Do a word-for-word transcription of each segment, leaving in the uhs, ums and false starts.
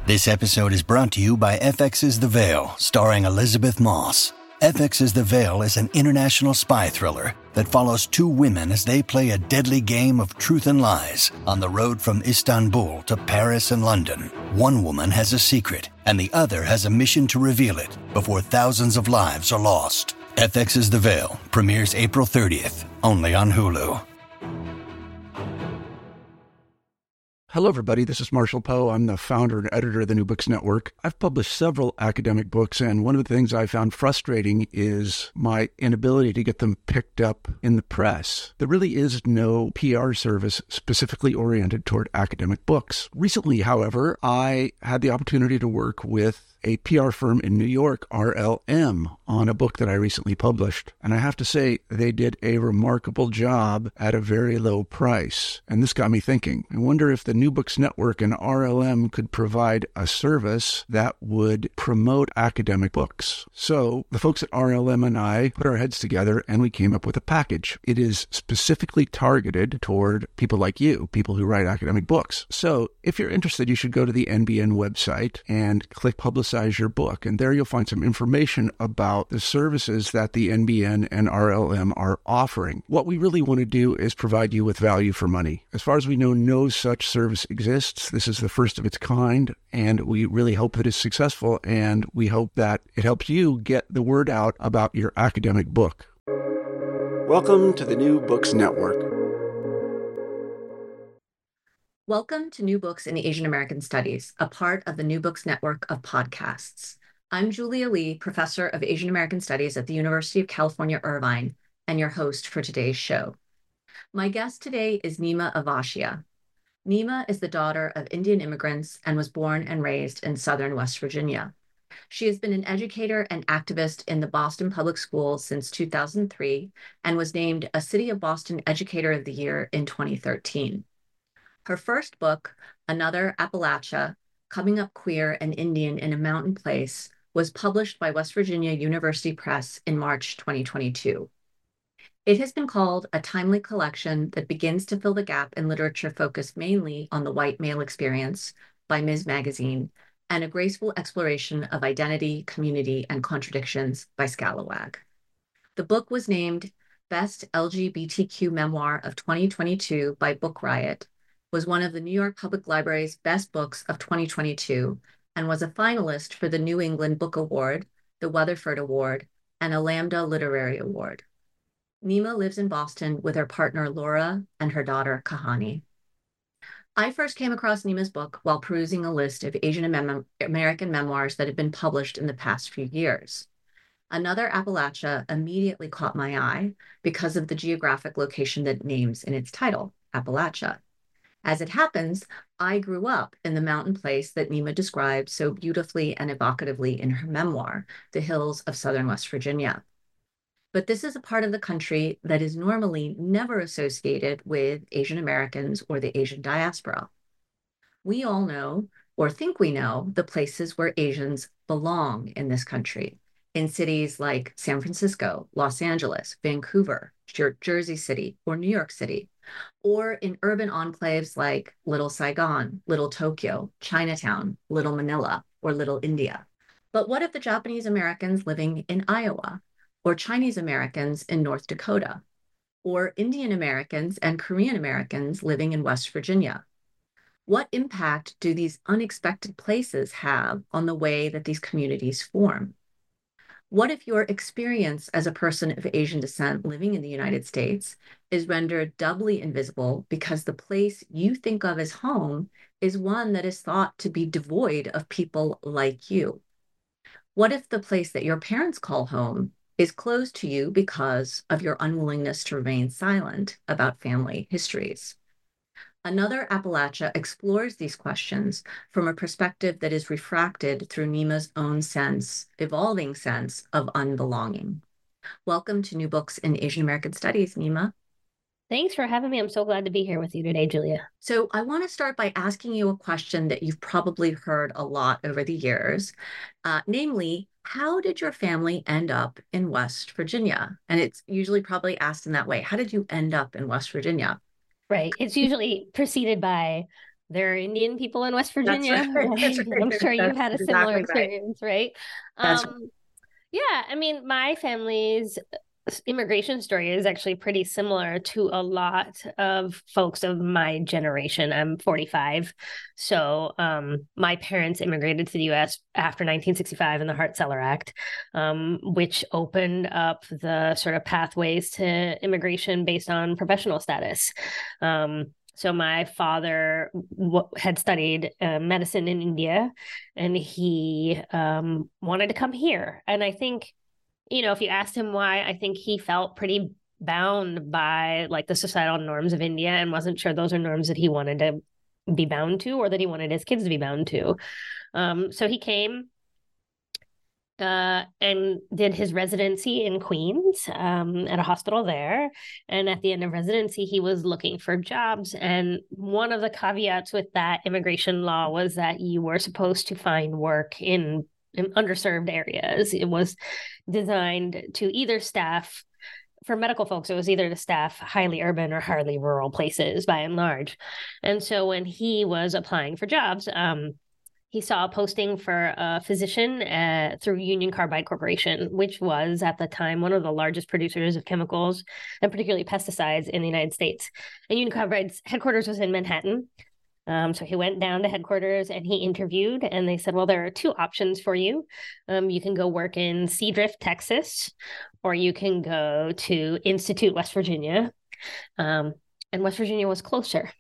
This episode is brought to you by F X's The Veil, starring Elizabeth Moss. F X's The Veil is an international spy thriller that follows two women as they play a deadly game of truth and lies on the road from Istanbul to Paris and London. One woman has a secret, and the other has a mission to reveal it before thousands of lives are lost. F X's The Veil premieres April thirtieth, only on Hulu. Hello, everybody. This is Marshall Poe. I'm the founder and editor of the New Books Network. I've published several academic books, and one of the things I found frustrating is my inability to get them picked up in the press. There really is no P R service specifically oriented toward academic books. Recently, however, I had the opportunity to work with a P R firm in New York, R L M, on a book that I recently published. And I have to say, they did a remarkable job at a very low price. And this got me thinking. I wonder if the New Books Network and R L M could provide a service that would promote academic books. So the folks at R L M and I put our heads together and we came up with a package. It is specifically targeted toward people like you, people who write academic books. So if you're interested, you should go to the N B N website and click Publicize your book. And there you'll find some information about the services that the N B N and R L M are offering. What we really want to do is provide you with value for money. As far as we know, no such service exists. This is the first of its kind, and we really hope it is successful, and we hope that it helps you get the word out about your academic book. Welcome to the New Books Network. Welcome to New Books in Asian American Studies, a part of the New Books Network of podcasts. I'm Julia Lee, Professor of Asian American Studies at the University of California, Irvine, and your host for today's show. My guest today is Nima Avashia. Nima is the daughter of Indian immigrants and was born and raised in Southern West Virginia. She has been an educator and activist in the Boston Public Schools since two thousand three and was named a City of Boston Educator of the Year in twenty thirteen. Her first book, Another Appalachia, Coming Up Queer and Indian in a Mountain Place, was published by West Virginia University Press in March twenty twenty-two. It has been called a timely collection that begins to fill the gap in literature focused mainly on the white male experience by Ms. Magazine, and a graceful exploration of identity, community, and contradictions by Scalawag. The book was named Best L G B T Q Memoir of twenty twenty-two by Book Riot, was one of the New York Public Library's best books of twenty twenty-two, and was a finalist for the New England Book Award, the Weatherford Award, and a Lambda Literary Award. Nima lives in Boston with her partner Laura and her daughter Kahani. I first came across Nima's book while perusing a list of Asian Mem- American memoirs that had been published in the past few years. Another Appalachia immediately caught my eye because of the geographic location that it names in its title, Appalachia. As it happens, I grew up in the mountain place that Nima described so beautifully and evocatively in her memoir, The Hills of Southern West Virginia. But this is a part of the country that is normally never associated with Asian Americans or the Asian diaspora. We all know, or think we know, the places where Asians belong in this country, in cities like San Francisco, Los Angeles, Vancouver, Jer- Jersey City, or New York City, or in urban enclaves like Little Saigon, Little Tokyo, Chinatown, Little Manila, or Little India. But what of the Japanese Americans living in Iowa, or Chinese Americans in North Dakota, or Indian Americans and Korean Americans living in West Virginia? What impact do these unexpected places have on the way that these communities form? What if your experience as a person of Asian descent living in the United States is rendered doubly invisible because the place you think of as home is one that is thought to be devoid of people like you? What if the place that your parents call home is closed to you because of your unwillingness to remain silent about family histories? Another Appalachia explores these questions from a perspective that is refracted through Nima's own sense, evolving sense of unbelonging. Welcome to New Books in Asian American Studies, Nima. Thanks for having me. I'm so glad to be here with you today, Julia. So I want to start by asking you a question that you've probably heard a lot over the years, uh, namely, how did your family end up in West Virginia? And it's usually probably asked in that way. How did you end up in West Virginia? Right. It's usually preceded by, there are Indian people in West That's Virginia. right. That's right. I'm sure you've That's had a similar exactly right. experience, right? That's right. Um, yeah, I mean, my family's immigration story is actually pretty similar to a lot of folks of my generation. I'm forty-five. So um, my parents immigrated to the U S after nineteen sixty-five in the Hart-Celler Act, um, which opened up the sort of pathways to immigration based on professional status. Um, so my father w- had studied uh, medicine in India, and he um, wanted to come here. And I think, you know, if you asked him why, I think he felt pretty bound by like the societal norms of India and wasn't sure those are norms that he wanted to be bound to or that he wanted his kids to be bound to. Um, so he came uh, and did his residency in Queens um, at a hospital there. And at the end of residency, he was looking for jobs. And one of the caveats with that immigration law was that you were supposed to find work in, in underserved areas. It was designed to either staff, for medical folks, it was either to staff highly urban or highly rural places by and large. And so when he was applying for jobs, um, he saw a posting for a physician uh, through Union Carbide Corporation, which was at the time one of the largest producers of chemicals and particularly pesticides in the United States. And Union Carbide's headquarters was in Manhattan. Um, so he went down to headquarters and he interviewed, and they said, well, there are two options for you. Um, you can go work in Seadrift, Texas, or you can go to Institute, West Virginia. Um, and West Virginia was closer.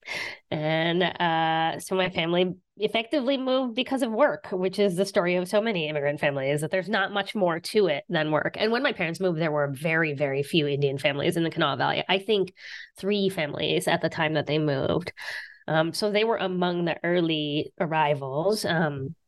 And uh, so my family effectively moved because of work, which is the story of so many immigrant families, that there's not much more to it than work. And when my parents moved, there were very, very few Indian families in the Kanawha Valley. I think three families at the time that they moved. Um, so they were among the early arrivals, um,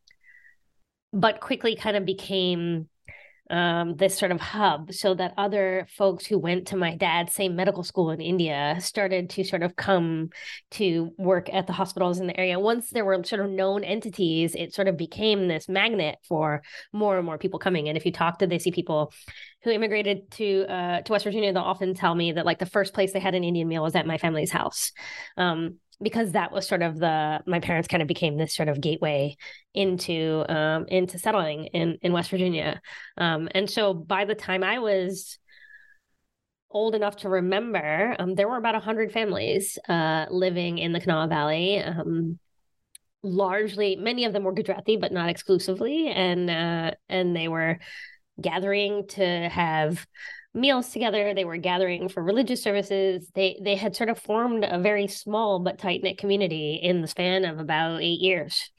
but quickly kind of became um, this sort of hub, so that other folks who went to my dad's same medical school in India started to sort of come to work at the hospitals in the area. Once there were sort of known entities, it sort of became this magnet for more and more people coming. And if you talk to Desi people who immigrated to uh, to West Virginia, they'll often tell me that like the first place they had an Indian meal was at my family's house. Um, because that was sort of the, my parents kind of became this sort of gateway into, um, into settling in, in West Virginia. Um, and so by the time I was old enough to remember, um, there were about a hundred families, uh, living in the Kanawha Valley. Um, largely, many of them were Gujarati, but not exclusively. And, uh, and they were gathering to have meals together. They were gathering for religious services. They they had sort of formed a very small but tight-knit community in the span of about eight years.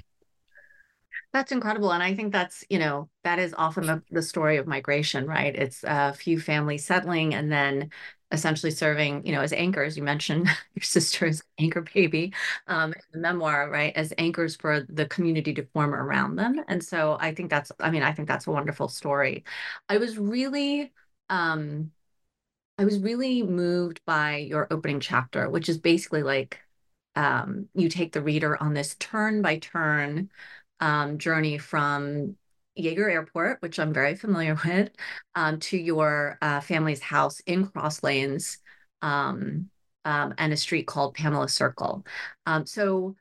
That's incredible. And I think that's, you know, that is often the, the story of migration, right? It's a few families settling and then essentially serving, you know, as anchors. You mentioned your sister's anchor baby, um, in the memoir, right? As anchors for the community to form around them. And so I think that's, I mean, I think that's a wonderful story. I was really Um, I was really moved by your opening chapter, which is basically like um, you take the reader on this turn by turn um, journey from Yeager Airport, which I'm very familiar with, um, to your uh, family's house in Cross Lanes um, um, and a street called Pamela Circle. Um, so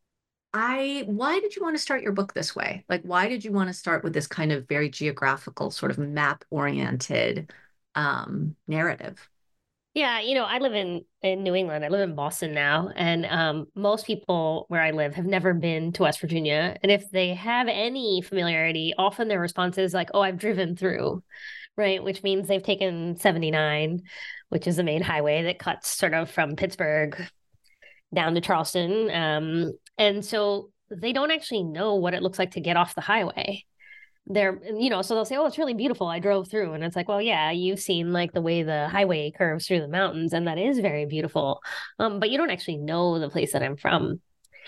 I, why did you want to start your book this way? Like, why did you want to start with this kind of very geographical, sort of map-oriented um, narrative? Yeah, you know, I live in in New England. I live in Boston now, and um, most people where I live have never been to West Virginia. And if they have any familiarity, often their response is like, "Oh, I've driven through," right? Which means they've taken seventy-nine, which is the main highway that cuts sort of from Pittsburgh down to Charleston. Um, and so they don't actually know what it looks like to get off the highway. They're, you know, so they'll say, oh, it's really beautiful. I drove through. And it's like, well, yeah, you've seen like the way the highway curves through the mountains, and that is very beautiful. Um, but you don't actually know the place that I'm from.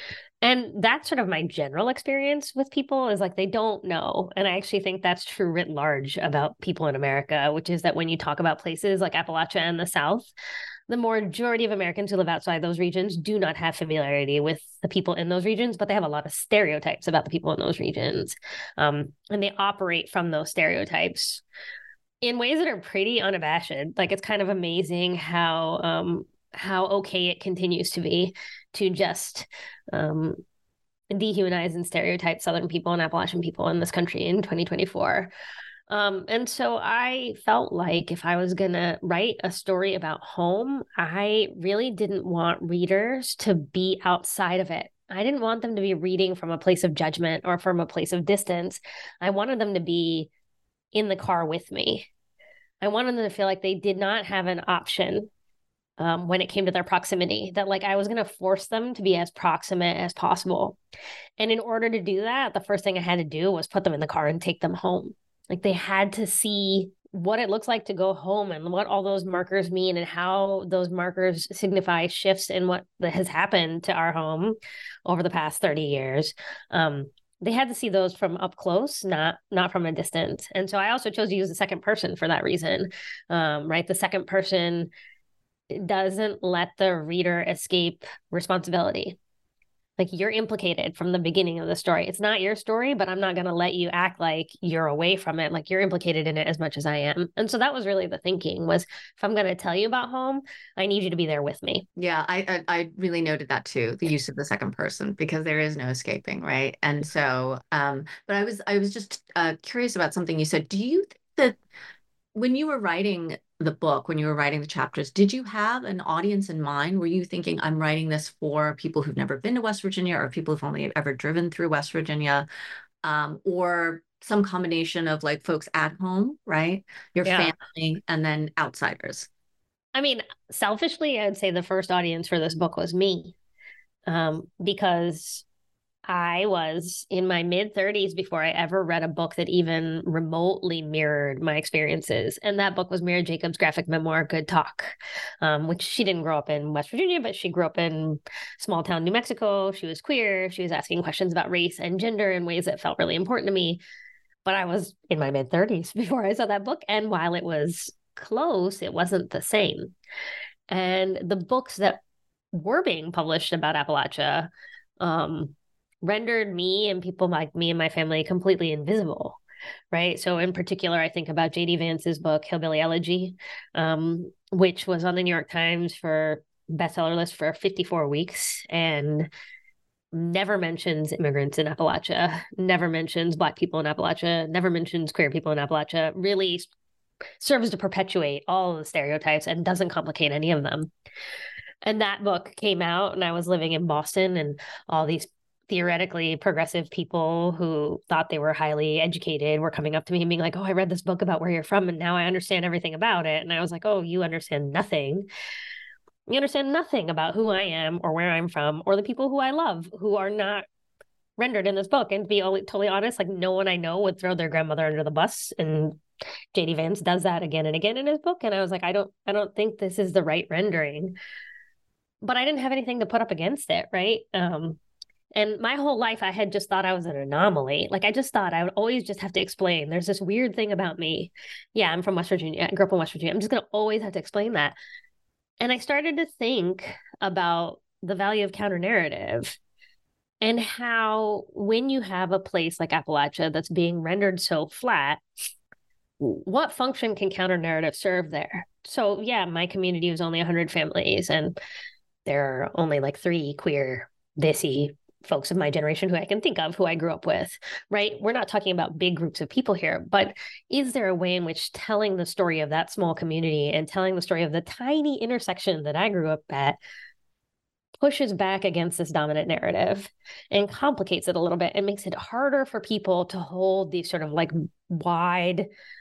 And that's sort of my general experience with people is like they don't know. And I actually think that's true writ large about people in America, which is that when you talk about places like Appalachia and the South, the majority of Americans who live outside those regions do not have familiarity with the people in those regions, but they have a lot of stereotypes about the people in those regions. Um, and they operate from those stereotypes in ways that are pretty unabashed. Like it's kind of amazing how um, how okay it continues to be. to just um, dehumanize and stereotype Southern people and Appalachian people in this country in twenty twenty-four. Um, and so I felt like if I was going to write a story about home, I really didn't want readers to be outside of it. I didn't want them to be reading from a place of judgment or from a place of distance. I wanted them to be in the car with me. I wanted them to feel like they did not have an option um, when it came to their proximity, that like I was going to force them to be as proximate as possible. And in order to do that, the first thing I had to do was put them in the car and take them home. Like they had to see what it looks like to go home and what all those markers mean and how those markers signify shifts in what has happened to our home over the past thirty years. Um, they had to see those from up close, not not from a distance. And so I also chose to use the second person for that reason, um, right? The second person doesn't let the reader escape responsibility. Like you're implicated from the beginning of the story. It's not your story, but I'm not going to let you act like you're away from it. Like you're implicated in it as much as I am. And so that was really the thinking was, if I'm going to tell you about home, I need you to be there with me. Yeah, I, I I really noted that too, the use of the second person, because there is no escaping, right? And so, um, but I was I was just uh, curious about something you said. Do you think that when you were writing the book, when you were writing the chapters, did you have an audience in mind? Were you thinking, I'm writing this for people who've never been to West Virginia or people who've only ever driven through West Virginia, um, or some combination of like folks at home, right? Your Yeah. family and then outsiders? I mean, selfishly, I'd say the first audience for this book was me, um, because I was in my mid thirties before I ever read a book that even remotely mirrored my experiences. And that book was Mira Jacobs' graphic memoir, Good Talk, um, which she didn't grow up in West Virginia, but she grew up in small town New Mexico. She was queer. She was asking questions about race and gender in ways that felt really important to me. But I was in my mid thirties before I saw that book. And while it was close, it wasn't the same. And the books that were being published about Appalachia, um, rendered me and people like me and my family completely invisible, right? So in particular, I think about J D Vance's book, Hillbilly Elegy, um, which was on the New York Times for bestseller list for fifty-four weeks and never mentions immigrants in Appalachia, never mentions Black people in Appalachia, never mentions queer people in Appalachia, really serves to perpetuate all of the stereotypes and doesn't complicate any of them. And that book came out and I was living in Boston, and all these theoretically progressive people who thought they were highly educated were coming up to me and being like, oh, I read this book about where you're from and now I understand everything about it. And I was like, oh, you understand nothing. You understand nothing about who I am or where I'm from or the people who I love who are not rendered in this book. And to be totally honest, like no one I know would throw their grandmother under the bus. And J D Vance does that again and again in his book. And I was like, I don't, I don't think this is the right rendering. But I didn't have anything to put up against it, right? Um, And my whole life, I had just thought I was an anomaly. Like, I just thought I would always just have to explain. There's this weird thing about me. Yeah, I'm from West Virginia. I grew up in West Virginia. I'm just going to always have to explain that. And I started to think about the value of counter narrative and how when you have a place like Appalachia that's being rendered so flat, what function can counter narrative serve there? So, yeah, my community was only one hundred families, and there are only like three queer, Desi folks of my generation who I can think of, who I grew up with, right? We're not talking about big groups of people here, but is there a way in which telling the story of that small community and telling the story of the tiny intersection that I grew up at pushes back against this dominant narrative and complicates it a little bit and makes it harder for people to hold these sort of like wide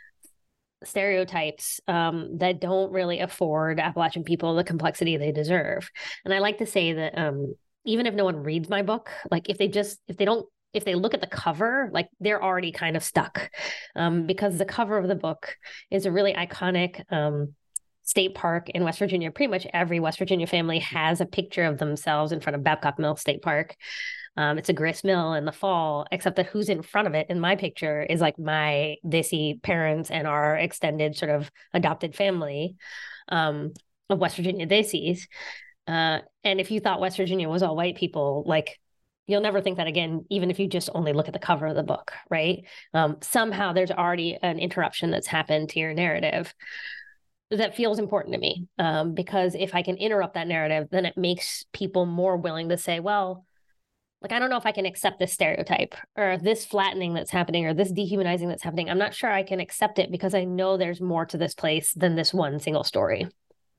stereotypes um, that don't really afford Appalachian people the complexity they deserve. And I like to say that um, even if no one reads my book, like if they just, if they don't, if they look at the cover, like they're already kind of stuck um, because the cover of the book is a really iconic um, state park in West Virginia. Pretty much every West Virginia family has a picture of themselves in front of Babcock Mill State Park. Um, it's a grist mill in the fall, except that who's in front of it in my picture is like my Desi parents and our extended sort of adopted family um, of West Virginia Desis. Uh, and if you thought West Virginia was all white people, like you'll never think that again, even if you just only look at the cover of the book, right? Um, somehow there's already an interruption that's happened to your narrative. that feels important to me. Um, because if I can interrupt that narrative, then it makes people more willing to say, well, like, I don't know if I can accept this stereotype or this flattening that's happening or this dehumanizing that's happening. I'm not sure I can accept it because I know there's more to this place than this one single story.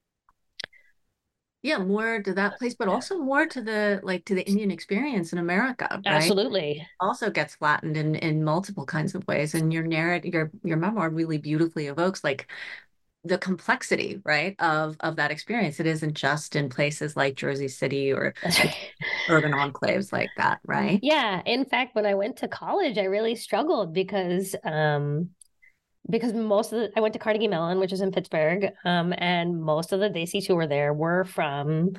Yeah, more to that place, but also more to the like to the Indian experience in America, right? Absolutely. Also gets flattened in in multiple kinds of ways. And your narrative, your your memoir really beautifully evokes like the complexity, right, of of that experience. It isn't just in places like Jersey City or That's right. urban enclaves like that, right? Yeah. In fact, when I went to college, I really struggled because um because most of the I went to Carnegie Mellon, which is in Pittsburgh, um, and most of the Desis who were there were from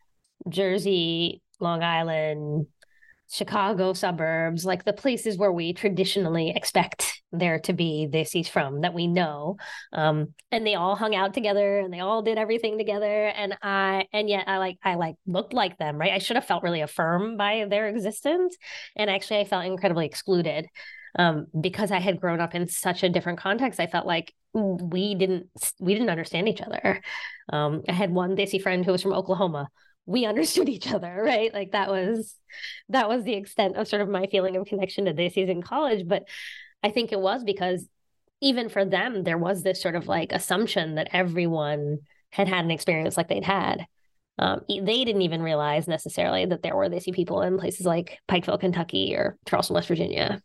Jersey, Long Island, Chicago suburbs, like the places where we traditionally expect there to be Desis from that we know. Um, and they all hung out together and they all did everything together. And I, and yet I like, I like looked like them, right? I should have felt really affirmed by their existence. And actually I felt incredibly excluded. Um, because I had grown up in such a different context, I felt like we didn't we didn't understand each other. Um, I had one Desi friend who was from Oklahoma. We understood each other, right? Like that was that was the extent of sort of my feeling of connection to Desis in college. But I think it was because even for them, there was this sort of like assumption that everyone had had an experience like they'd had. Um, they didn't even realize necessarily that there were Desi people in places like Pikeville, Kentucky, or Charleston, West Virginia.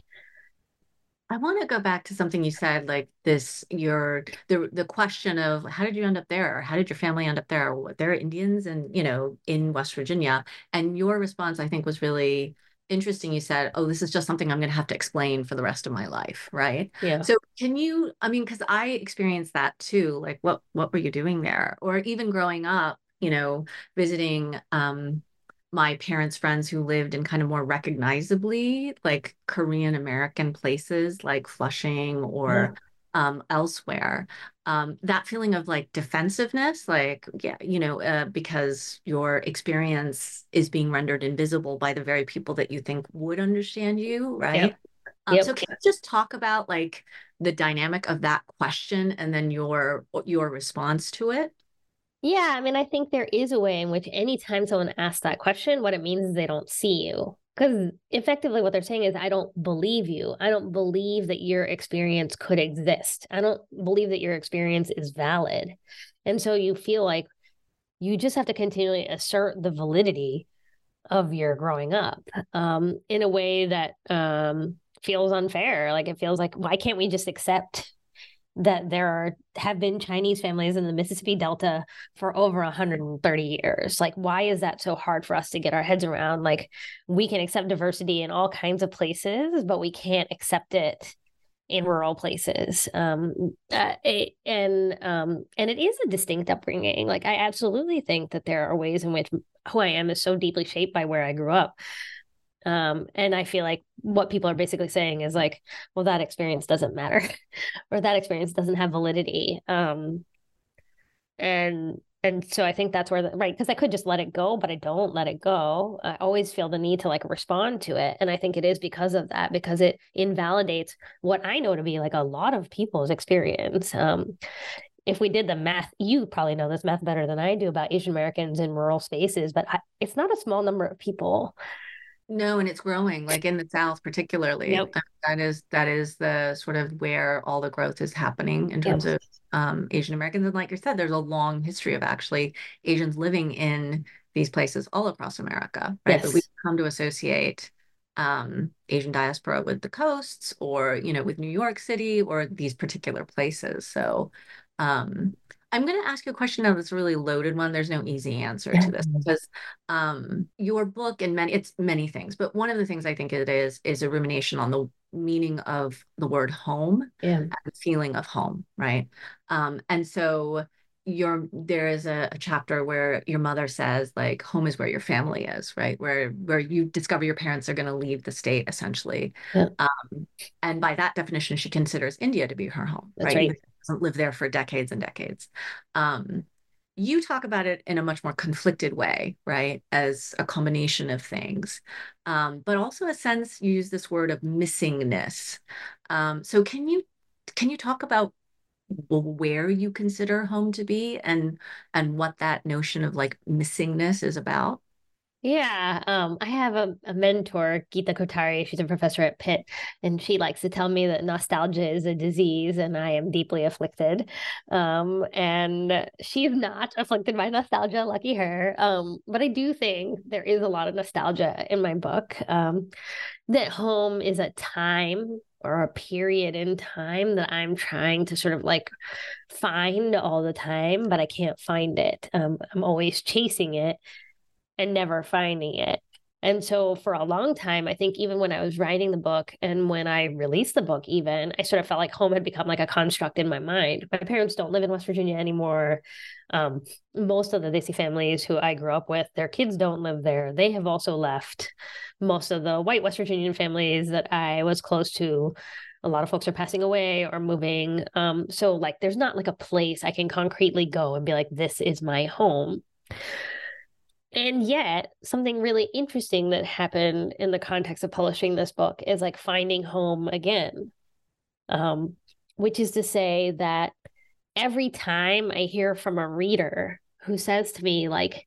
I want to go back to something you said, like this, your the the question of how did you end up there? Or how did your family end up there? They're Indians and, you know, in West Virginia. And your response, I think, was really interesting. You said, oh, this is just something I'm going to have to explain for the rest of my life, right? Yeah. So can you, I mean, because I experienced that too, like what what were you doing there? Or even growing up, you know, visiting um my parents' friends who lived in kind of more recognizably like Korean American places like Flushing or um, elsewhere. Um, that feeling of like defensiveness, like, yeah, you know, uh, because your experience is being rendered invisible by the very people that you think would understand you, right? Yep. Um, so Yep. can you just talk about like the dynamic of that question and then your your response to it? Yeah, I mean, I think there is a way in which anytime someone asks that question, what it means is they don't see you. Because effectively, what they're saying is, I don't believe you. I don't believe that your experience could exist. I don't believe that your experience is valid. And so you feel like you just have to continually assert the validity of your growing up um, in a way that um, feels unfair. Like it feels like, why can't we just accept that there are have been Chinese families in the Mississippi Delta for over one hundred thirty years. Like, why is that so hard for us to get our heads around? Like, we can accept diversity in all kinds of places, but we can't accept it in rural places. Um, uh, it, and um, and it is a distinct upbringing. Like, I absolutely think that there are ways in which who I am is so deeply shaped by where I grew up. Um, and I feel like what people are basically saying is like, well, that experience doesn't matter, or that experience doesn't have validity. Um, and and so I think that's where the, right, because I could just let it go, but I don't let it go. I always feel the need to like respond to it, and I think it is because of that, because it invalidates what I know to be like a lot of people's experience. Um, if we did the math, you probably know this math better than I do about Asian Americans in rural spaces, but I, it's not a small number of people. No, and it's growing, like in the South particularly. Yep. That, that is that is the sort of where all the growth is happening in terms Yep. of um, Asian Americans. And like you said, there's a long history of actually Asians living in these places all across America, right? But we Yes. come to associate um, Asian diaspora with the coasts or, you know, with New York City or these particular places. So um, I'm going to ask you a question now that's a really loaded one. There's no easy answer to this because um, your book and many, it's many things, but one of the things I think it is, is a rumination on the meaning of the word home Yeah. and the feeling of home, right? Um, and so your there is a, a chapter where your mother says like home is where your family is, right? Where where you discover your parents are going to leave the state essentially. Yeah. Um, and by that definition, she considers India to be her home, That's right? right. Even if she doesn't live there for decades and decades. Um, you talk about it in a much more conflicted way, right? As a combination of things, um, but also a sense you use this word of missingness. Um, so can you can you talk about where you consider home to be and and what that notion of like missingness is about? Yeah, um, I have a, a mentor, Geeta Kotari. She's a professor at Pitt, and she likes to tell me that nostalgia is a disease, and I am deeply afflicted. Um, and she's not afflicted by nostalgia, lucky her. Um, but I do think there is a lot of nostalgia in my book. Um, that home is a time or a period in time that I'm trying to sort of like find all the time, but I can't find it. Um, I'm always chasing it and never finding it. And so for a long time, I think even when I was writing the book and when I released the book, even, I sort of felt like home had become like a construct in my mind. My parents don't live in West Virginia anymore. Um, most of the Desi families who I grew up with, their kids don't live there. They have also left. Most of the white West Virginian families that I was close to, a lot of folks are passing away or moving. Um, so like there's not like a place I can concretely go and be like, this is my home. And yet, something really interesting that happened in the context of publishing this book is like finding home again, um, which is to say that every time I hear from a reader who says to me, like,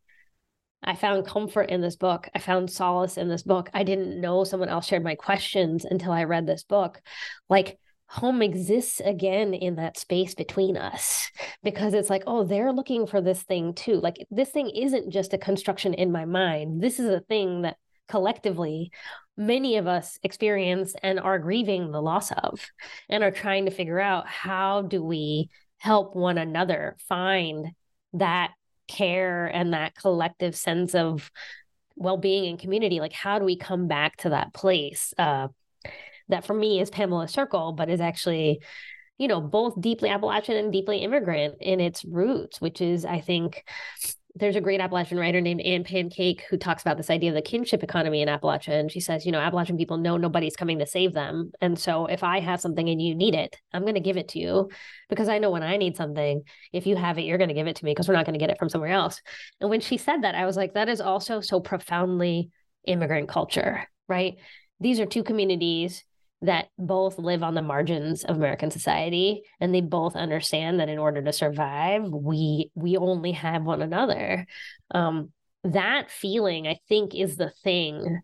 I found comfort in this book, I found solace in this book, I didn't know someone else shared my questions until I read this book, like, home exists again in that space between us because it's like, oh, they're looking for this thing too. Like this thing isn't just a construction in my mind. This is a thing that collectively many of us experience and are grieving the loss of and are trying to figure out how do we help one another find that care and that collective sense of well-being and community. Like how do we come back to that place? Uh, that for me is Pamela Circle, but is actually, you know, both deeply Appalachian and deeply immigrant in its roots, which is, I think, there's a great Appalachian writer named Anne Pancake who talks about this idea of the kinship economy in Appalachia. And she says, you know, Appalachian people know nobody's coming to save them. And so if I have something and you need it, I'm going to give it to you because I know when I need something, if you have it, you're going to give it to me because we're not going to get it from somewhere else. And when she said that, I was like, that is also so profoundly immigrant culture, right? These are two communities that both live on the margins of American society, and they both understand that in order to survive, we we only have one another. Um, that feeling, I think, is the thing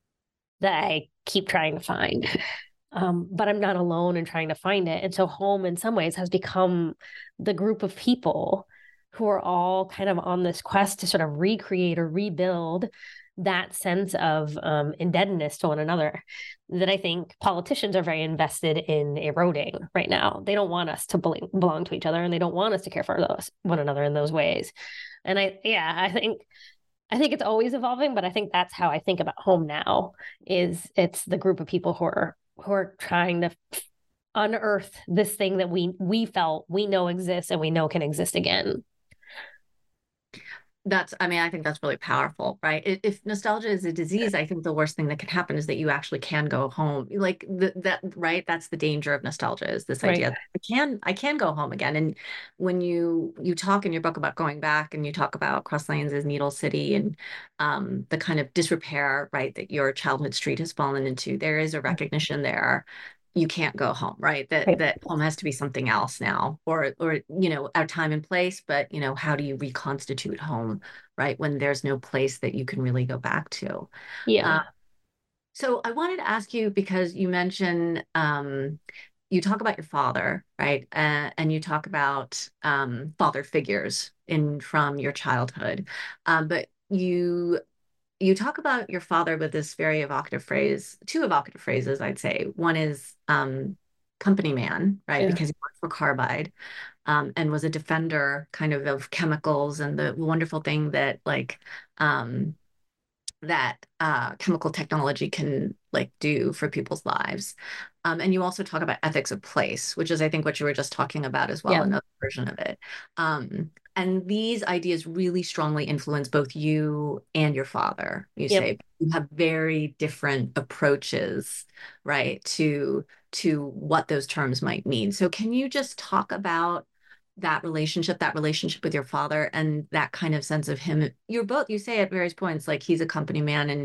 that I keep trying to find. Um, but I'm not alone in trying to find it. And so home, in some ways, has become the group of people who are all kind of on this quest to sort of recreate or rebuild that sense of um, indebtedness to one another that I think politicians are very invested in eroding right now. They don't want us to belong, belong to each other, and they don't want us to care for those, one another in those ways. And I, yeah, I think, I think it's always evolving, but I think that's how I think about home now. Is it's the group of people who are who are trying to unearth this thing that we we felt we know exists and we know can exist again. That's, I mean, I think that's really powerful, right? If nostalgia is a disease, I think the worst thing that can happen is that you actually can go home. Like the, that, right? That's the danger of nostalgia, is this idea Right. that I can, I can go home again. And when you, you talk in your book about going back and you talk about Cross Lanes as Needle City and um, the kind of disrepair, right, that your childhood street has fallen into, there is a recognition there. You can't go home, right? That Right. that home has to be something else now, or or you know, our time and place. But you know, how do you reconstitute home, right? When there's no place that you can really go back to. Yeah. Uh, so I wanted to ask you because you mentioned um, you talk about your father, right? Uh, and you talk about um, father figures in from your childhood, um, but you you talk about your father with this very evocative phrase, two evocative phrases, I'd say. One is um, company man, right? Yeah. Because he worked for Carbide um, and was a defender kind of of chemicals and the wonderful thing that like um, that uh, chemical technology can like do for people's lives. Um, and you also talk about ethics of place, which is, I think, what you were just talking about as well, Yeah. another version of it. Um, and these ideas really strongly influence both you and your father. You Yep. say you have very different approaches, right, to to what those terms might mean. So can you just talk about that relationship, that relationship with your father, and that kind of sense of him? You're both, you say at various points, like he's a company man and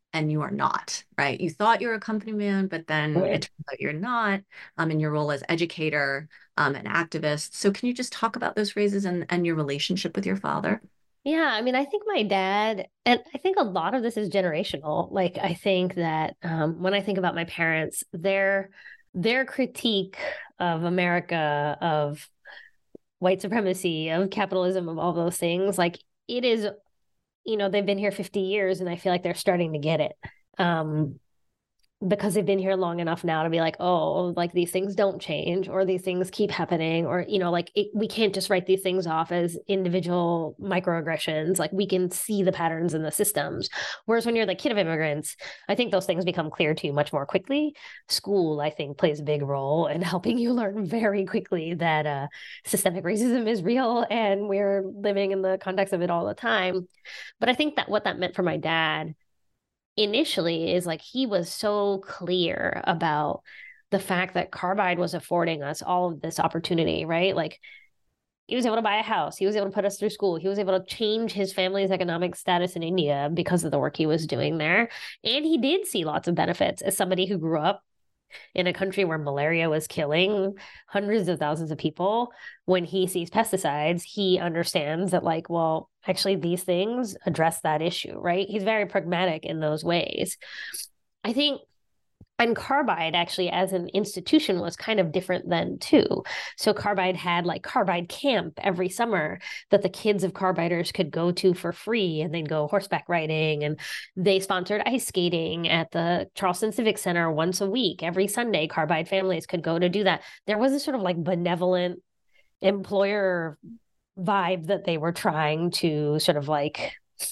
and you are not, right? You thought you were a company man, but then Right. it turns out you're not, um, in your role as educator, um, and activist. So can you just talk about those phrases and, and your relationship with your father? Yeah, I mean, I think my dad, and I think a lot of this is generational. Like, I think that um, when I think about my parents, their their critique of America, of white supremacy, of capitalism, of all those things, like it is, you know, they've been here fifty years, and I feel like they're starting to get it. Um, because they've been here long enough now to be like, oh, like these things don't change, or these things keep happening, or, you know, like it, we can't just write these things off as individual microaggressions. Like we can see the patterns in the systems. Whereas when you're the kid of immigrants, I think those things become clear to you much more quickly. School, I think, plays a big role in helping you learn very quickly that uh, systemic racism is real and we're living in the context of it all the time. But I think that what that meant for my dad initially is like he was so clear about the fact that Carbide was affording us all of this opportunity, right? Like he was able to buy a house, he was able to put us through school, he was able to change his family's economic status in India because of the work he was doing there. And he did see lots of benefits as somebody who grew up in a country where malaria was killing hundreds of thousands of people. When he sees pesticides, he understands that, like, well, actually, these things address that issue, right? He's very pragmatic in those ways. I think and Carbide actually as an institution was kind of different then too. So Carbide had like Carbide Camp every summer that the kids of Carbiders could go to for free, and they'd go horseback riding, and they sponsored ice skating at the Charleston Civic Center once a week. Every Sunday, Carbide families could go to do that. There was a sort of like benevolent employer vibe that they were trying to sort of like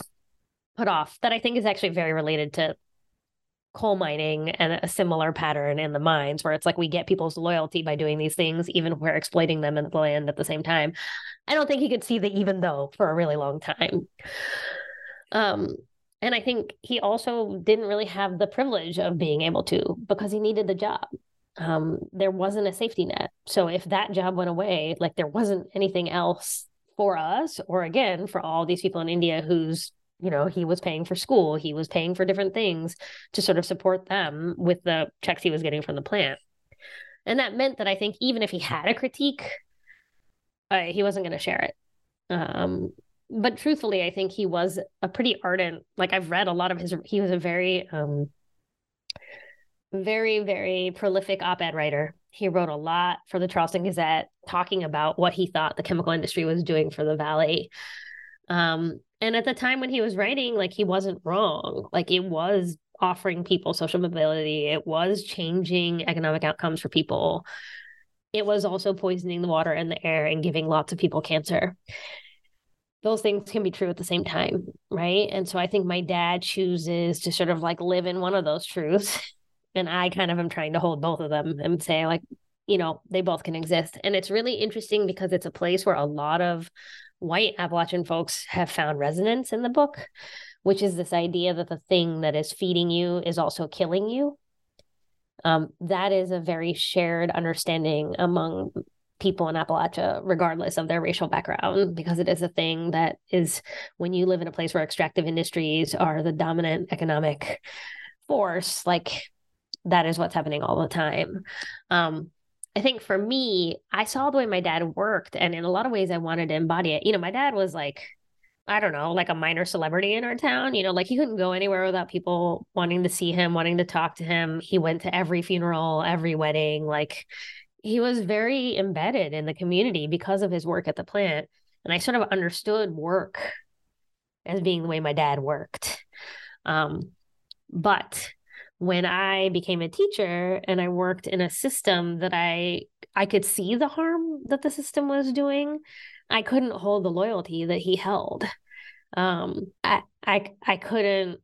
put off that I think is actually very related to coal mining and a similar pattern in the mines, where it's like we get people's loyalty by doing these things, even if we're exploiting them in the land at the same time. I don't think he could see the even though for a really long time. Um, and I think he also didn't really have the privilege of being able to, because he needed the job. Um, there wasn't a safety net. So if that job went away, like there wasn't anything else for us, or again, for all these people in India whose you know, he was paying for school, he was paying for different things to sort of support them with the checks he was getting from the plant. And that meant that I think even if he had a critique, uh, he wasn't going to share it. Um, but truthfully, I think he was a pretty ardent, like I've read a lot of his, he was a very, um, very, very prolific op-ed writer. He wrote a lot for the Charleston Gazette talking about what he thought the chemical industry was doing for the Valley. Um, and at the time when he was writing, like he wasn't wrong. Like it was offering people social mobility. It was changing economic outcomes for people. It was also poisoning the water and the air and giving lots of people cancer. Those things can be true at the same time, right? And so I think my dad chooses to sort of like live in one of those truths. And I kind of am trying to hold both of them and say like, you know, they both can exist. And it's really interesting because it's a place where a lot of white Appalachian folks have found resonance in the book, which is this idea that the thing that is feeding you is also killing you. Um, that is a very shared understanding among people in Appalachia, regardless of their racial background, because it is a thing that is, when you live in a place where extractive industries are the dominant economic force, like that is what's happening all the time. Um, I think for me, I saw the way my dad worked, and in a lot of ways I wanted to embody it. You know, my dad was like, I don't know, like a minor celebrity in our town, you know, like he couldn't go anywhere without people wanting to see him, wanting to talk to him. He went to every funeral, every wedding. Like he was very embedded in the community because of his work at the plant. And I sort of understood work as being the way my dad worked. Um, but when I became a teacher and I worked in a system that I I could see the harm that the system was doing, I couldn't hold the loyalty that he held. Um, I I I couldn't.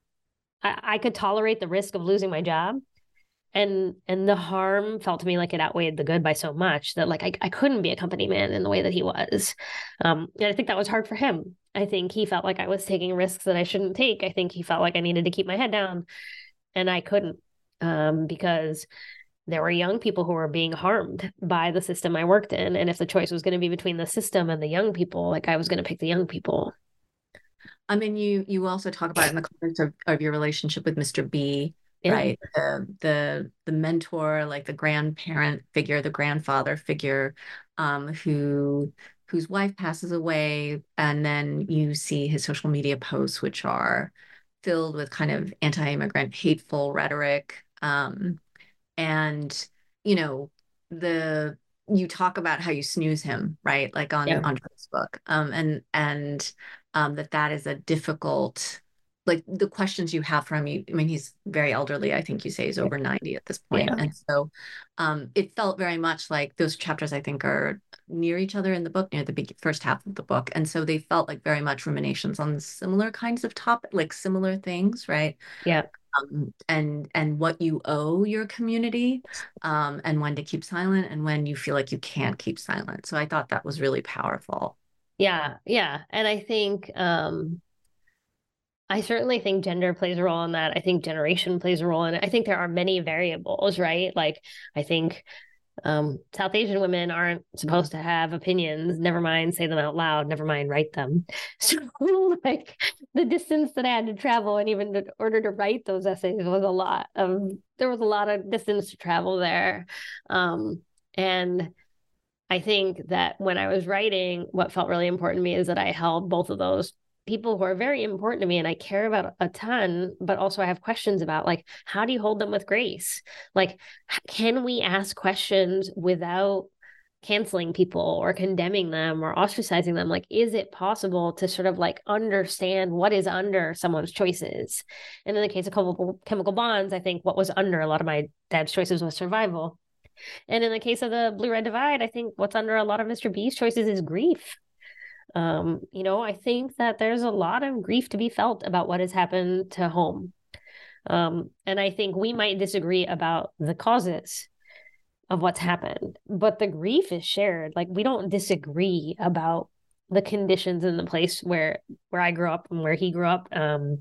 I, I could tolerate the risk of losing my job, and and the harm felt to me like it outweighed the good by so much that like I I couldn't be a company man in the way that he was. Um, and I think that was hard for him. I think he felt like I was taking risks that I shouldn't take. I think he felt like I needed to keep my head down. And I couldn't, um, because there were young people who were being harmed by the system I worked in. And if the choice was going to be between the system and the young people, like I was going to pick the young people. I mean, you you also talk about it in the context of, of your relationship with mister B, Yeah. right? The the the mentor, like the grandparent figure, the grandfather figure, um, who whose wife passes away, and then you see his social media posts, which are filled with kind of anti-immigrant, hateful rhetoric. Um, and you know, the you talk about how you snooze him, right? Like on Yeah. on Facebook. Um, and and um, that that is a difficult, like the questions you have from you. I mean, he's very elderly. I think you say he's over ninety at this point. Yeah. And so um, it felt very much like those chapters, I think, are near each other in the book, near the big, first half of the book. And so they felt like very much ruminations on similar kinds of topic, like similar things, right? Yeah. Um, and and what you owe your community, um, and when to keep silent and when you feel like you can't keep silent. So I thought that was really powerful. Yeah. Yeah. And I think, um, I certainly think gender plays a role in that. I think generation plays a role in it. I think there are many variables, right? Like, I think um, South Asian women aren't supposed to have opinions, never mind say them out loud, never mind write them. So, like, the distance that I had to travel, and even in order to write those essays, was a lot of, there was a lot of distance to travel there. Um, and I think that when I was writing, what felt really important to me is that I held both of those people who are very important to me and I care about a ton, but also I have questions about, like, how do you hold them with grace? Like, can we ask questions without canceling people or condemning them or ostracizing them? Like, is it possible to sort of like understand what is under someone's choices? And in the case of chemical, chemical bonds, I think what was under a lot of my dad's choices was survival. And in the case of the Blue Red Divide, I think what's under a lot of mister B's choices is grief. Um, you know, I think that there's a lot of grief to be felt about what has happened to home. Um, and I think we might disagree about the causes of what's happened, but the grief is shared. Like, we don't disagree about the conditions in the place where where I grew up and where he grew up, um,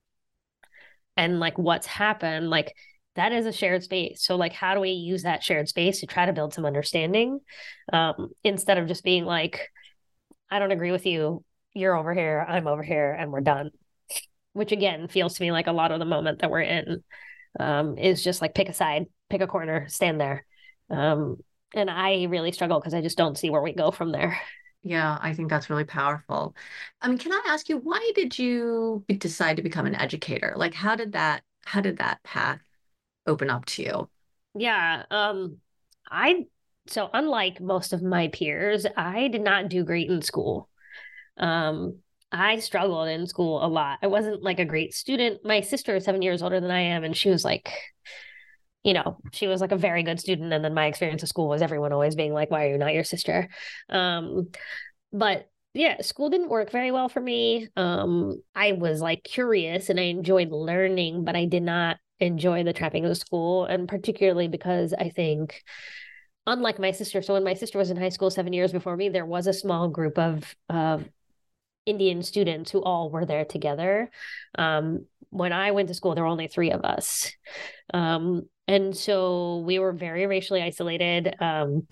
and like what's happened. Like, that is a shared space. So, like, how do we use that shared space to try to build some understanding, um, instead of just being like, I don't agree with you, you're over here, I'm over here, and we're done. Which again feels to me like a lot of the moment that we're in, um, is just like, pick a side, pick a corner, stand there. Um, and I really struggle because I just don't see where we go from there. Yeah, I think that's really powerful. I mean, can I ask you, why did you be- decide to become an educator? Like, how did that, how did that path open up to you? Yeah. Um, I, so unlike most of my peers, I did not do great in school. Um, I struggled in school a lot. I wasn't like a great student. My sister is seven years older than I am, and she was like, you know, she was like a very good student. And then my experience of school was everyone always being like, why are you not your sister? Um, but yeah, school didn't work very well for me. Um, I was like curious and I enjoyed learning, but I did not enjoy the trappings of school. And particularly because I think, unlike my sister, so when my sister was in high school seven years before me, there was a small group of of Indian students who all were there together. Um, when I went to school, there were only three of us. Um, and so we were very racially isolated. Um,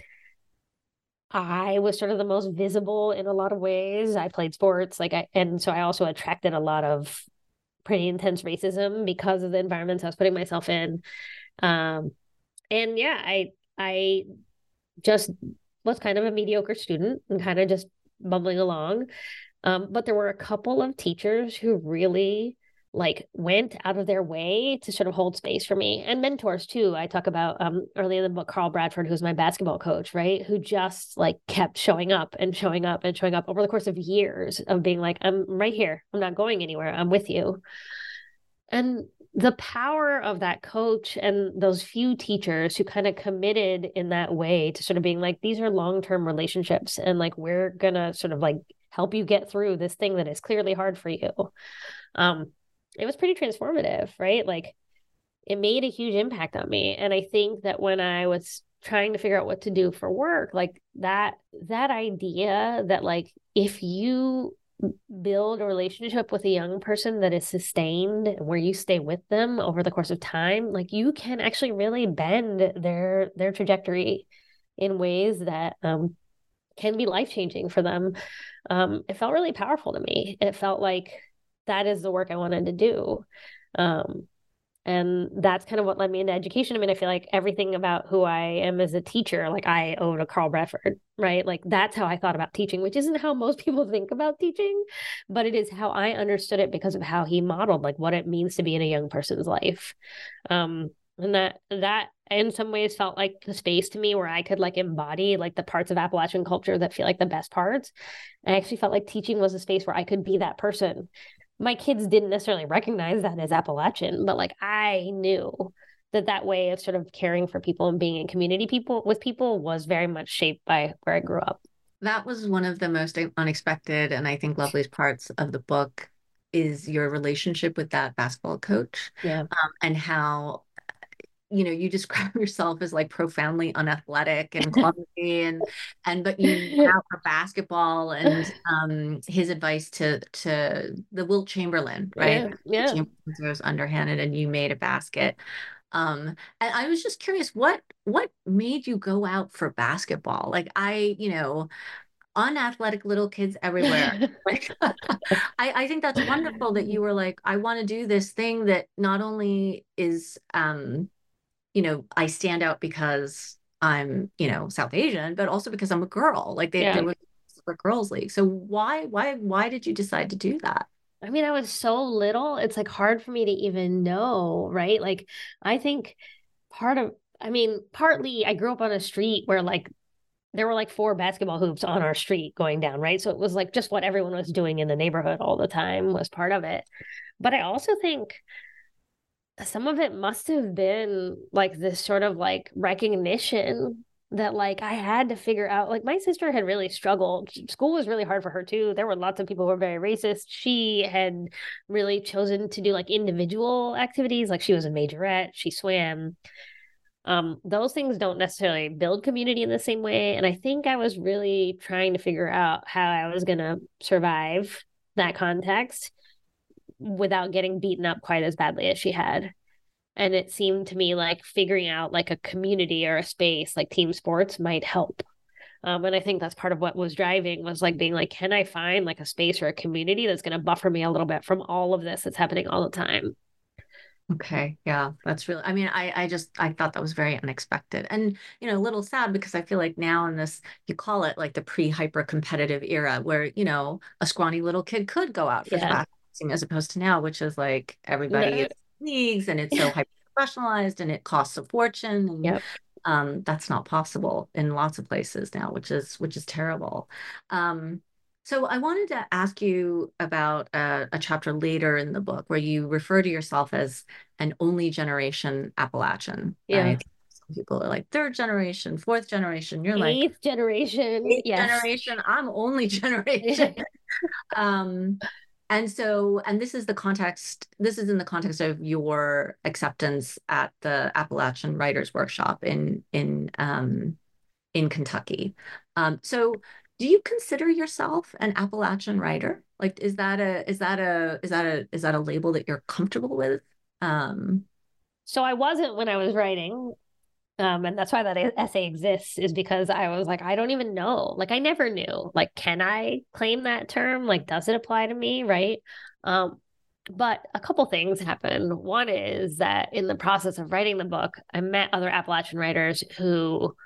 I was sort of the most visible in a lot of ways. I played sports, like I, and so I also attracted a lot of pretty intense racism because of the environments I was putting myself in. Um, and yeah, I, I just was kind of a mediocre student and kind of just bumbling along. Um, but there were a couple of teachers who really like went out of their way to sort of hold space for me, and mentors too. I talk about um, early in the book, Carl Bradford, who's my basketball coach, right? Who just like kept showing up and showing up and showing up over the course of years of being like, I'm right here. I'm not going anywhere. I'm with you. And the power of that coach and those few teachers who kind of committed in that way to sort of being like, these are long-term relationships, and like, we're gonna sort of like help you get through this thing that is clearly hard for you. Um, it was pretty transformative, right? Like, it made a huge impact on me. And I think that when I was trying to figure out what to do for work, like that, that idea that like, if you build a relationship with a young person that is sustained, where you stay with them over the course of time, like you can actually really bend their, their trajectory in ways that, um, can be life-changing for them. Um, it felt really powerful to me. It felt like that is the work I wanted to do. Um, and that's kind of what led me into education. I mean, I feel like everything about who I am as a teacher, like I owe to Carl Bradford, right? Like that's how I thought about teaching, which isn't how most people think about teaching, but it is how I understood it because of how he modeled like what it means to be in a young person's life. Um, and that, that in some ways felt like the space to me where I could like embody like the parts of Appalachian culture that feel like the best parts. I actually felt like teaching was a space where I could be that person. My kids didn't necessarily recognize that as Appalachian, but like I knew that that way of sort of caring for people and being in community people with people was very much shaped by where I grew up. That was one of the most unexpected and I think loveliest parts of the book is your relationship with that basketball coach. Yeah. Um, and how, you know, you describe yourself as like profoundly unathletic and clumsy and, and, but you went out for basketball and um, his advice to, to the Wilt Chamberlain, right? Yeah. yeah. Chamberlain was underhanded and you made a basket. Um, and I was just curious, what, what made you go out for basketball? Like I, you know, unathletic little kids everywhere. Like, I, I think that's wonderful that you were like, I want to do this thing that not only is, um, you know, I stand out because I'm, you know, South Asian, but also because I'm a girl. Like they, Yeah. there was a girls' league. So why, why, why did you decide to do that? I mean, I was so little, it's like hard for me to even know, right? Like, I think part of, I mean, partly I grew up on a street where like there were like four basketball hoops on our street going down, right? So it was like just what everyone was doing in the neighborhood all the time was part of it. But I also think some of it must have been like this sort of like recognition that like I had to figure out, like my sister had really struggled. School was really hard for her too. There were lots of people who were very racist. She had really chosen to do like individual activities. Like she was a majorette, she swam. Um, those things don't necessarily build community in the same way. And I think I was really trying to figure out how I was going to survive that context without getting beaten up quite as badly as she had. And it seemed to me like figuring out like a community or a space like team sports might help. Um, and I think that's part of what was driving was like being like, can I find like a space or a community that's going to buffer me a little bit from all of this that's happening all the time? Okay. Yeah, that's really, I mean, I, I just, I thought that was very unexpected and, you know, a little sad because I feel like now in this, you call it like the pre-hyper competitive era where, you know, a scrawny little kid could go out for Yeah. the basketball team as opposed to now, which is like everybody No. is leagues and it's so hyper professionalized and it costs a fortune. And Yep. um, that's not possible in lots of places now, which is, which is terrible. Um, So I wanted to ask you about a, a chapter later in the book where you refer to yourself as an only generation Appalachian, Yeah. right? Some people are like third generation, fourth generation. You're like Eighth generation. eighth Yes. generation. I'm only generation. um, and so, and this is the context, this is in the context of your acceptance at the Appalachian Writers Workshop in, in, um, in Kentucky. Um, so do you consider yourself an Appalachian writer? Like, is that a, is that a, is that a, is that a label that you're comfortable with? Um, So I wasn't when I was writing. Um, and that's why that essay exists is because I was like, I don't even know. Like, I never knew. Like, can I claim that term? Like, does it apply to me? Right. Um, but a couple things happened. One is that in the process of writing the book, I met other Appalachian writers who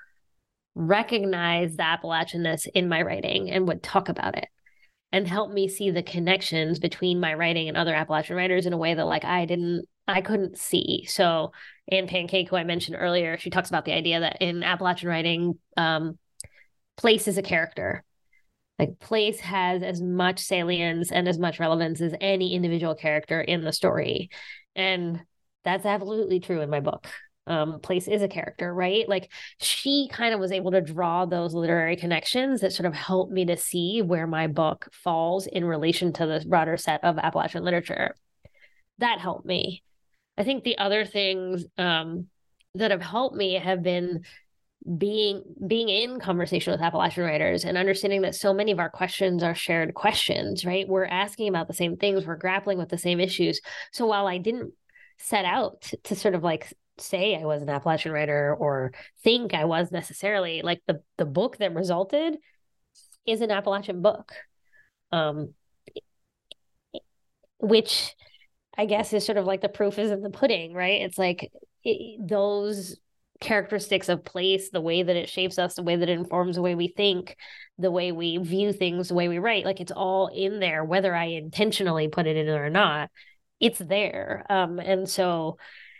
recognize the Appalachianness in my writing and would talk about it and help me see the connections between my writing and other Appalachian writers in a way that like I didn't, I couldn't see. So Anne Pancake, who I mentioned earlier, she talks about the idea that in Appalachian writing, um, place is a character. Like place has as much salience and as much relevance as any individual character in the story. And that's absolutely true in my book. Um, place is a character, right? Like she kind of was able to draw those literary connections that sort of helped me to see where my book falls in relation to the broader set of Appalachian literature. That helped me. I think the other things um, that have helped me have been being being in conversation with Appalachian writers and understanding that so many of our questions are shared questions, right? We're asking about the same things, we're grappling with the same issues. So while I didn't set out to, to sort of like say I was an Appalachian writer or think I was necessarily, like the the book that resulted is an Appalachian book. Um, which I guess is sort of like the proof is in the pudding, right? It's like it, those characteristics of place, the way that it shapes us, the way that it informs the way we think, the way we view things, the way we write, like it's all in there, whether I intentionally put it in or not, it's there. Um, and so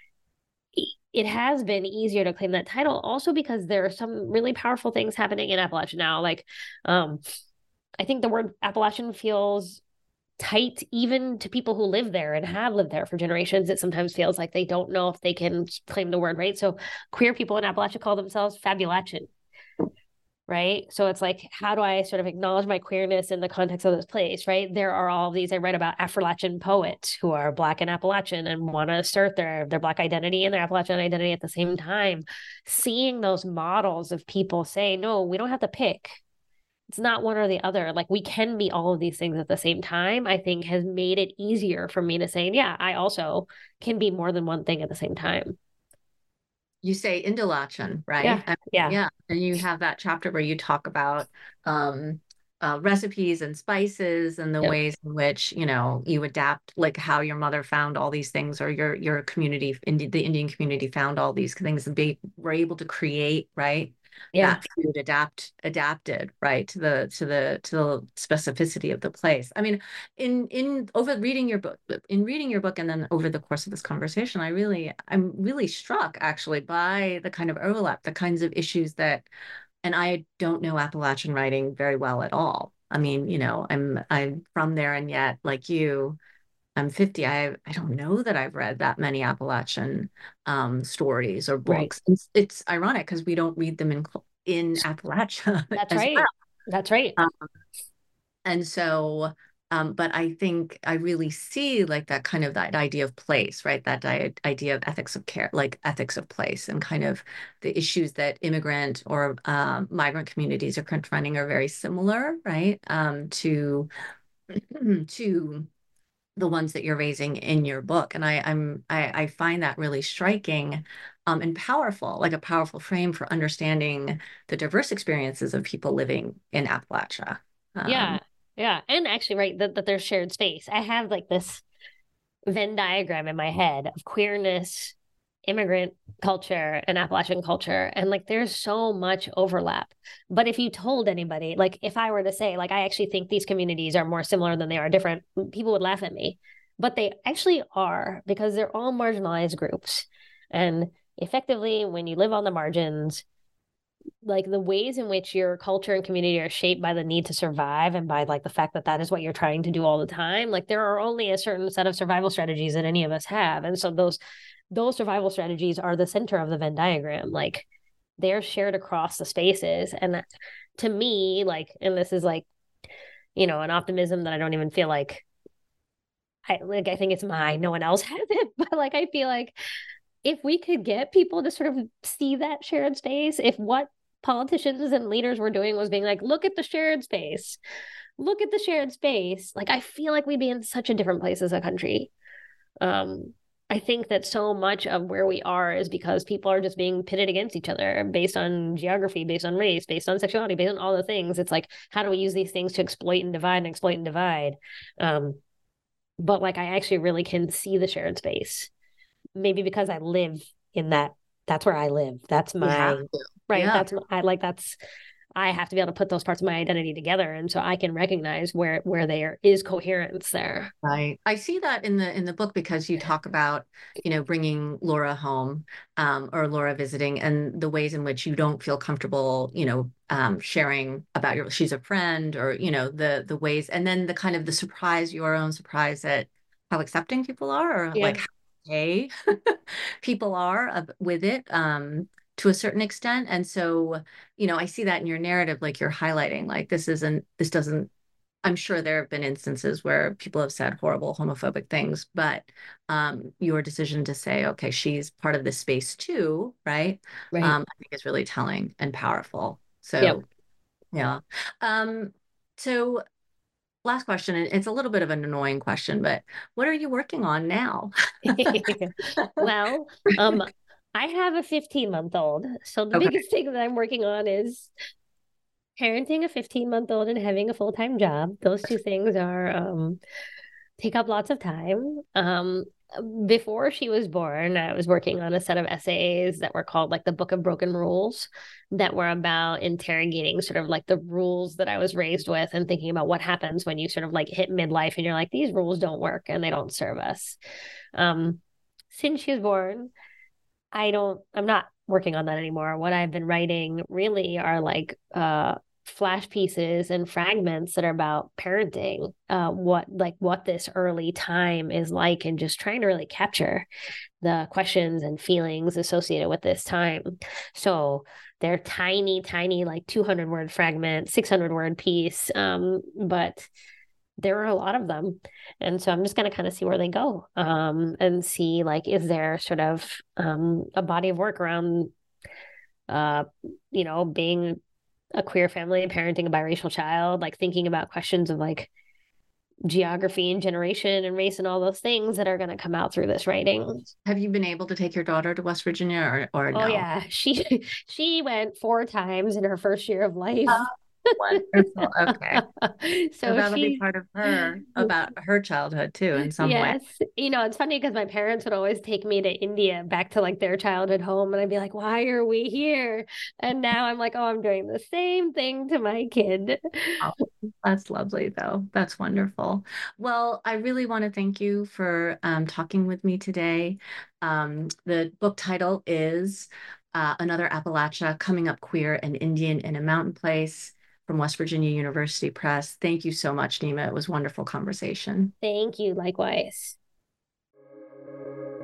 it has been easier to claim that title also because there are some really powerful things happening in Appalachia now. Like, um, I think the word Appalachian feels tight even to people who live there and have lived there for generations. It sometimes feels like they don't know if they can claim the word, right? So queer people in Appalachia call themselves Fabulation, right? So it's like, how do I sort of acknowledge my queerness in the context of this place, right? There are all these, I read about Appalachian poets who are Black and Appalachian and want to assert their, their Black identity and their Appalachian identity at the same time. Seeing those models of people say, no, we don't have to pick. It's not one or the other. Like we can be all of these things at the same time, I think has made it easier for me to say, yeah, I also can be more than one thing at the same time. You say Indalachen, right? Yeah. I mean, yeah. Yeah. And you have that chapter where you talk about um, uh, recipes and spices and the Yep. ways in which, you know, you adapt, like how your mother found all these things or your your community, Indi- the Indian community found all these things and they were able to create, right? Yeah. That food adapt adapted right to the to the to the specificity of the place. I mean, in in over reading your book, in reading your book, and then over the course of this conversation, I really I'm really struck actually by the kind of overlap, the kinds of issues that, and I don't know Appalachian writing very well at all. I mean, you know, I'm I'm from there, and yet, like you, I'm fifty. I I don't know that I've read that many Appalachian um, stories or Right. books. It's, it's ironic because we don't read them in in Appalachia That's as right. well. That's right. Um, and so, um, but I think I really see like that kind of that idea of place, right? That di idea of ethics of care, like ethics of place, and kind of the issues that immigrant or um, migrant communities are confronting are very similar, right? Um, to to the ones that you're raising in your book. And I, I'm I, I find that really striking um, and powerful, like a powerful frame for understanding the diverse experiences of people living in Appalachia. Yeah. Um, Yeah. And actually, right, that, that there's shared space. I have like this Venn diagram in my head of queerness, immigrant culture, and Appalachian culture. And like there's so much overlap. But if you told anybody, like if I were to say, like, I actually think these communities are more similar than they are different, people would laugh at me. But they actually are because they're all marginalized groups. And effectively, when you live on the margins, like the ways in which your culture and community are shaped by the need to survive and by like the fact that that is what you're trying to do all the time, like there are only a certain set of survival strategies that any of us have, and so those those survival strategies are the center of the Venn diagram. Like they're shared across the spaces, and that, to me, like, and this is like, you know, an optimism that I don't even feel like I like I think it's mine, no one else has it, but like I feel like if we could get people to sort of see that shared space, if what politicians and leaders were doing was being like, look at the shared space, look at the shared space, like I feel like we'd be in such a different place as a country. Um, I think that so much of where we are is because people are just being pitted against each other based on geography, based on race, based on sexuality, based on all the things. It's like, how do we use these things to exploit and divide and exploit and divide? Um, but like, I actually really can see the shared space. Maybe because I live in that, that's where I live. That's my, right. Yeah. That's, I like, that's, I have to be able to put those parts of my identity together. And so I can recognize where, where there is coherence there. Right. I see that in the in the book because you talk about, you know, bringing Laura home um, or Laura visiting and the ways in which you don't feel comfortable, you know, um, sharing about your, she's a friend or, you know, the the ways and then the kind of the surprise, your own surprise at how accepting people are or Yeah. like how okay people are uh, with it. Um, to a certain extent. And so, you know, I see that in your narrative, like you're highlighting, like this isn't, this doesn't, I'm sure there have been instances where people have said horrible homophobic things, but um, your decision to say, okay, she's part of this space too, right? Right. Um, I think is really telling and powerful. So, Yep. yeah. Um, so last question, and it's a little bit of an annoying question, but what are you working on now? Well, um, I have a fifteen month old. So the Okay. biggest thing that I'm working on is parenting a fifteen month old and having a full time job. Those two things are um, take up lots of time. Um, before she was born, I was working on a set of essays that were called like the Book of Broken Rules, that were about interrogating sort of like the rules that I was raised with and thinking about what happens when you sort of like hit midlife and you're like, these rules don't work and they don't serve us. Um, since she was born, I don't, I'm not working on that anymore. What I've been writing really are like uh flash pieces and fragments that are about parenting, uh, what like what this early time is like, and just trying to really capture the questions and feelings associated with this time. So they're tiny, tiny, like two hundred word fragment, six hundred word piece, um, but there are a lot of them. And so I'm just going to kind of see where they go, um, and see like, is there sort of um, a body of work around, uh, you know, being a queer family, parenting a biracial child, like thinking about questions of like geography and generation and race and all those things that are going to come out through this writing. Have you been able to take your daughter to West Virginia or, or no? Oh yeah, she she went four times in her first year of life. Oh, wonderful. Okay. So, so that'll she, be part of her, about her childhood too, in some yes. way. You know, it's funny because my parents would always take me to India, back to like their childhood home. And I'd be like, why are we here? And now I'm like, oh, I'm doing the same thing to my kid. Oh, that's lovely, though. That's wonderful. Well, I really want to thank you for um, talking with me today. Um, the book title is uh, Another Appalachia, Coming Up Queer and Indian in a Mountain Place, from West Virginia University Press. Thank you so much, Nima. It was a wonderful conversation. Thank you. Likewise.